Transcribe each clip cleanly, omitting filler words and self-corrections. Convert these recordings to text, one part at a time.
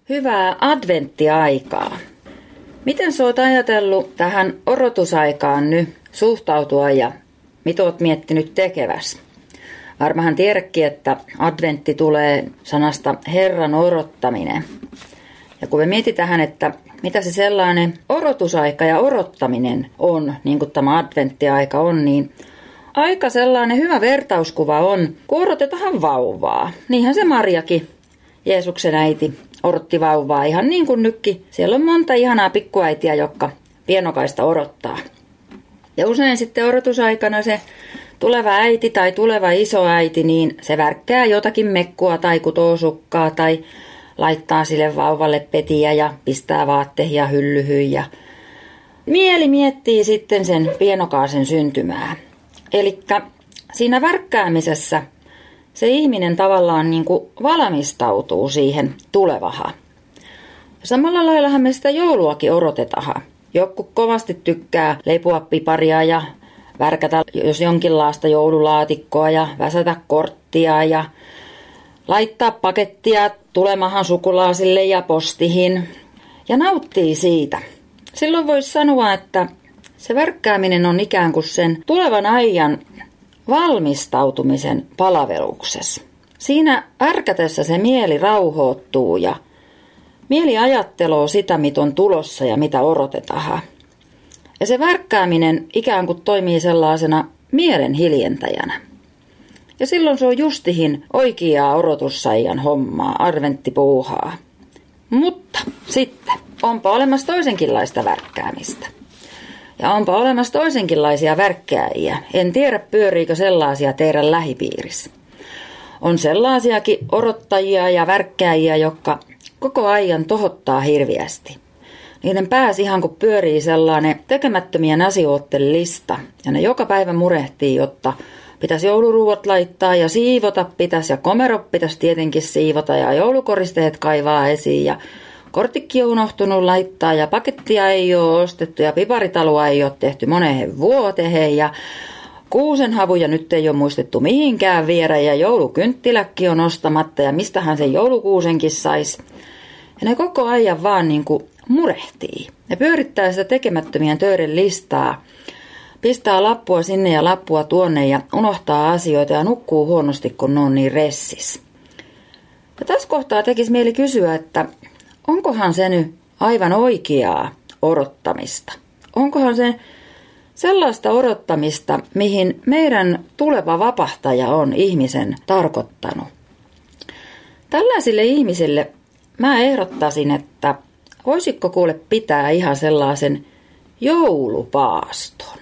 Hyvää adventtiaikaa. Miten sä oot ajatellut tähän odotusaikaan nyt suhtautua ja mitä oot miettinyt tekeväs? Varmahan tiedäkin, että adventti tulee sanasta Herran odottaminen. Ja kun me mietitään, että mitä se sellainen odotusaika ja odottaminen on, niin kuin tämä adventtiaika on, niin aika sellainen hyvä vertauskuva on, kun odotetaan vauvaa. Niinhän se Mariakin, Jeesuksen äiti, odotti vauvaa ihan niin kuin nytkin. Siellä on monta ihanaa pikkuäitiä, jotka pienokaista odottaa. Ja usein sitten odotusaikana se tuleva äiti tai tuleva isoäiti, niin se värkkää jotakin mekkua tai kutoo sukkaa tai laittaa sille vauvalle petiä ja pistää vaatteja hyllyhyn. Ja mieli miettii sitten sen pienokaisen syntymää. Elikkä siinä värkkäämisessä se ihminen tavallaan niin kuin valmistautuu siihen tulevahan. Samalla laillahan me sitä jouluakin odotetaan. Joku kovasti tykkää leipua piparia ja värkätä jos jonkinlaista joululaatikkoa ja väsätä korttia ja laittaa pakettia tulemahan sukulaisille ja postihin ja nauttii siitä. Silloin voisi sanoa, että se värkkääminen on ikään kuin sen tulevan ajan valmistautumisen palveluksessa. Siinä ärkätessä se mieli rauhoittuu ja mieli ajattelee sitä, mitä on tulossa ja mitä odotetaan. Ja se värkkääminen ikään kuin toimii sellaisena mielen hiljentäjänä. Ja silloin se on justihin oikeaa odotussaijan hommaa, adventtipuuhaa. Mutta sitten onpa olemassa toisenkinlaista värkkäämistä. Ja onpa olemassa toisenkinlaisia värkkääjiä. En tiedä, pyöriikö sellaisia teidän lähipiirissä. On sellaisiakin odottajia ja värkkääjiä, jotka koko ajan tohottaa hirviästi. Niiden pääsi ihan kun pyörii sellainen tekemättömien asioiden lista. Ja ne joka päivä murehtii, jotta pitäisi jouluruuat laittaa ja siivota pitäisi ja komero pitäisi tietenkin siivota ja joulukoristeet kaivaa esiin ja korttikki on unohtunut laittaa ja pakettia ei ole ostettu ja piparitalua ei ole tehty moneen vuoteen ja kuusenhavuja nyt ei ole muistettu mihinkään viedä ja joulukynttiläkki on ostamatta ja mistähän sen joulukuusenkin saisi. Ja ne koko ajan vaan niin kuin murehtii. Ne pyörittää sitä tekemättömien töiden listaa, pistää lappua sinne ja lappua tuonne ja unohtaa asioita ja nukkuu huonosti, kun ne on niin ressis. Ja tässä kohtaa tekisi mieli kysyä, että onkohan se nyt aivan oikeaa odottamista? Onkohan se sellaista odottamista, mihin meidän tuleva vapahtaja on ihmisen tarkoittanut? Tällaisille ihmisille mä ehdottaisin, että voisitko kuule pitää ihan sellaisen joulupaaston?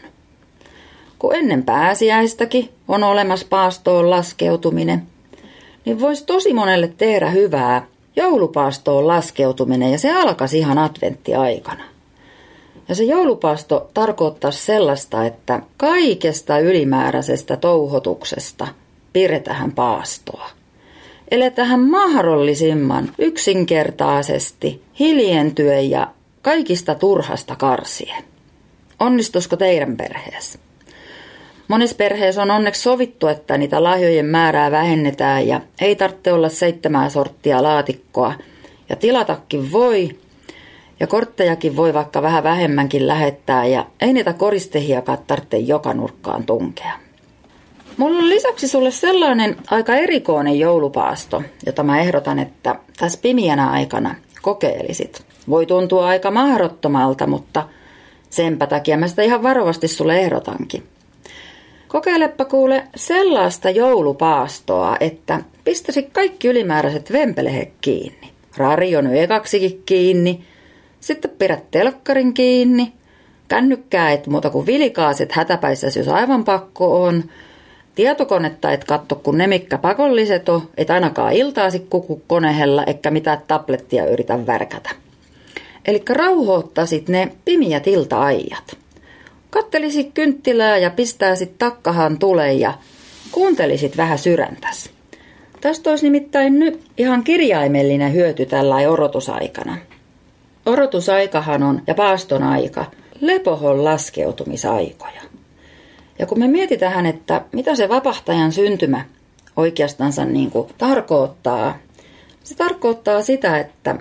Kun ennen pääsiäistäkin on olemassa paastoon laskeutuminen, niin voisi tosi monelle tehdä hyvää joulupaastoon laskeutuminen ja se alkaisi ihan adventtiaikana. Ja se joulupaasto tarkoittaisi sellaista, että kaikesta ylimääräisestä touhotuksesta pidetään paastoa. Eletään mahdollisimman yksinkertaisesti, hiljentyen ja kaikista turhasta karsien. Onnistuisiko teidän perheessä? Monissa perheessä on onneksi sovittu, että niitä lahjojen määrää vähennetään ja ei tarvitse olla 7 sorttia laatikkoa. Ja tilatakin voi ja korttejakin voi vaikka vähän vähemmänkin lähettää ja ei niitä koristehiakaan tarvitse joka nurkkaan tunkea. Mulla on lisäksi sulle sellainen aika erikoinen joulupaasto, jota mä ehdotan, että tässä pimiänä aikana kokeilisit. Voi tuntua aika mahdottomalta, mutta senpä takia mä sitä ihan varovasti sulle ehdotankin. Kokeilepa kuule sellaista joulupaastoa, että pistäisit kaikki ylimääräiset vempelehet kiinni. Radio nyt ekaksikin kiinni, sitten pidät telkkarin kiinni, kännykkää et muuta kuin vilikaaset hätäpäissäsi, jos aivan pakko on. Tietokonetta et katso, kun ne mikkä pakolliset on, et ainakaan iltaasi kuku konehella, eikä mitään tablettia yritä värkätä. Elikkä rauhoittaisit ne pimiät ilta-ajat. Kattelisit kynttilää ja pistäisit takkahan tuleen ja kuuntelisit vähän sydäntäs. Tästä olisi nimittäin nyt ihan kirjaimellinen hyöty tällainen odotusaikana. Odotusaikahan on ja paaston aika lepohon laskeutumisaikoja. Ja kun me mietitään, että mitä se vapahtajan syntymä oikeastansa niin kuin tarkoittaa, se tarkoittaa sitä, että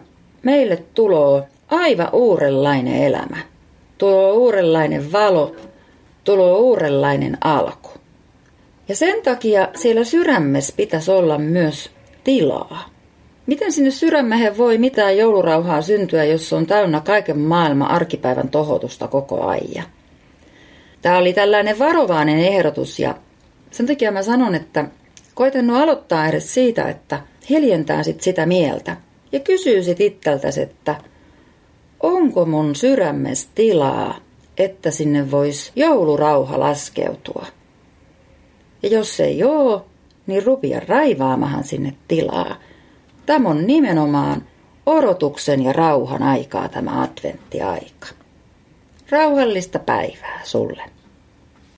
meille tuloo aivan uudenlainen elämä. Tuloo uudenlainen valo, tuloo uudenlainen alku. Ja sen takia siellä sydämessä pitäisi olla myös tilaa. Miten sinne sydämeen voi mitään joulurauhaa syntyä, jos on täynnä kaiken maailman arkipäivän tohotusta koko ajan? Tämä oli tällainen varovainen ehdotus ja sen takia mä sanon, että koitan aloittaa edes siitä, että hiljentää sitä mieltä ja kysyy itseltäsi, että onko mun sydämessä tilaa, että sinne voisi joulurauha laskeutua. Ja jos ei ole, niin rupia raivaamahan sinne tilaa. Tämä on nimenomaan odotuksen ja rauhan aikaa tämä adventtiaika. Rauhallista päivää sulle.